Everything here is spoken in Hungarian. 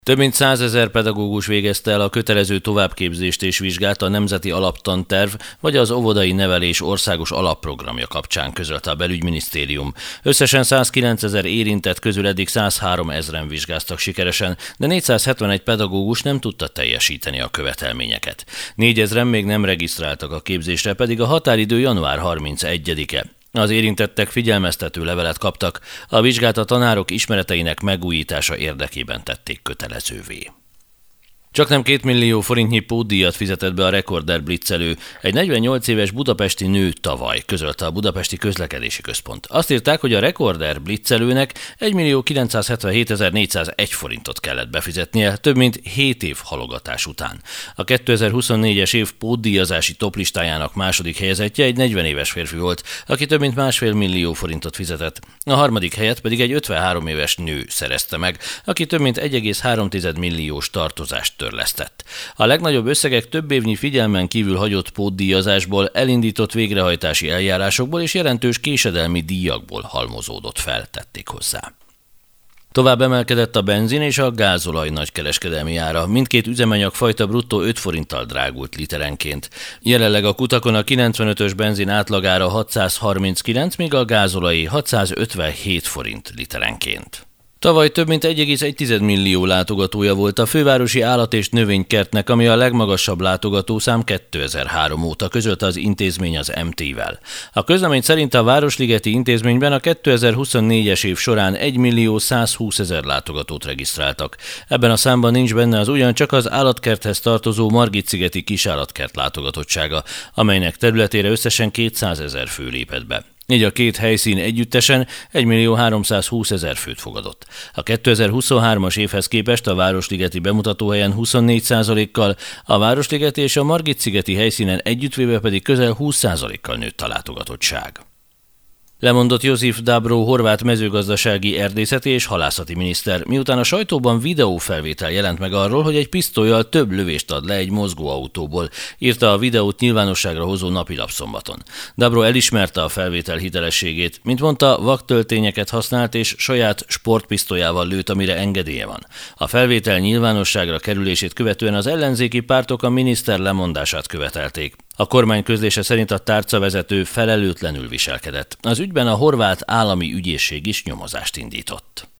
Több mint 100 000 pedagógus végezte el a kötelező továbbképzést és vizsgát a Nemzeti Alaptanterv vagy az óvodai nevelés országos alapprogramja kapcsán, közölte a Belügyminisztérium. Összesen 109 000 érintett közül eddig 103 000-en vizsgáztak sikeresen, de 471 pedagógus nem tudta teljesíteni a követelményeket. 4 000-en még nem regisztráltak a képzésre, pedig a határidő január 31-e. Az érintettek figyelmeztető levelet kaptak, a vizsgát a tanárok ismereteinek megújítása érdekében tették kötelezővé. Csaknem 2 millió forintnyi pótdíjat fizetett be a Rekorder blitzelő. Egy 48 éves budapesti nő tavaly, közölte a Budapesti Közlekedési Központ. Azt írták, hogy a Rekorder blitzelőnek 1.977.401 forintot kellett befizetnie, több mint 7 év halogatás után. A 2024-es év pótdíjazási toplistájának második helyezettje egy 40 éves férfi volt, aki több mint 1,5 millió forintot fizetett. A harmadik helyet pedig egy 53 éves nő szerezte meg, aki több mint 1,3 milliós tartozást törlesztett. A legnagyobb összegek több évnyi figyelmen kívül hagyott pótdíjazásból, elindított végrehajtási eljárásokból és jelentős késedelmi díjakból halmozódott fel, tették hozzá. Tovább emelkedett a benzin és a gázolaj nagykereskedelmi ára. Mindkét üzemanyagfajta bruttó 5 forinttal drágult literenként. Jelenleg a kutakon a 95-ös benzin átlagára 639, míg a gázolai 657 forint literenként. Tavaly több mint 1,1 millió látogatója volt a fővárosi állat- és növénykertnek, ami a legmagasabb látogatószám 2003 óta, közölte az intézmény az MT-vel. A közlemény szerint a Városligeti intézményben a 2024-es év során 1.120.000 látogatót regisztráltak. Ebben a számban nincs benne az ugyancsak az állatkerthez tartozó Margit-szigeti kisállatkert látogatottsága, amelynek területére összesen 200 000 fő lépett be. Így a két helyszín együttesen 1.320.000 főt fogadott. A 2023-as évhez képest a Városligeti bemutatóhelyen 24%-kal, a Városligeti és a Margit-szigeti helyszínen együttvéve pedig közel 20%-kal nőtt a látogatottság. Lemondott Josip Dabro horvát mezőgazdasági, erdészeti és halászati miniszter, miután a sajtóban videófelvétel jelent meg arról, hogy egy pisztollyal több lövést ad le egy mozgóautóból, írta a videót nyilvánosságra hozó napilap szombaton. Dabro elismerte a felvétel hitelességét, mint mondta, vaktöltényeket használt és saját sportpisztolyával lőtt, amire engedélye van. A felvétel nyilvánosságra kerülését követően az ellenzéki pártok a miniszter lemondását követelték. A kormány közlése szerint a tárcavezető felelőtlenül viselkedett. Az ügyben a horvát állami ügyészség is nyomozást indított.